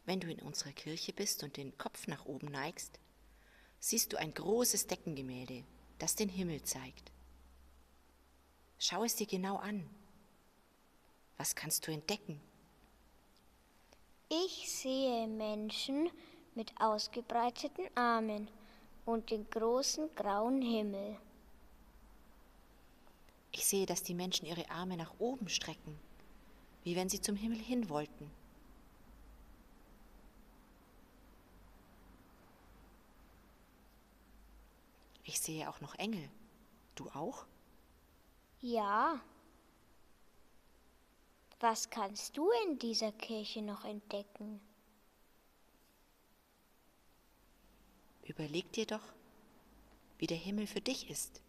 Wenn du in unserer Kirche bist und den Kopf nach oben neigst, siehst du ein großes Deckengemälde, das den Himmel zeigt. Schau es dir genau an. Was kannst du entdecken? Ich sehe Menschen mit ausgebreiteten Armen und den großen grauen Himmel. Ich sehe, dass die Menschen ihre Arme nach oben strecken, wie wenn sie zum Himmel hin wollten. Ich sehe auch noch Engel. Du auch? Ja. Was kannst du in dieser Kirche noch entdecken? Überleg dir doch, wie der Himmel für dich ist.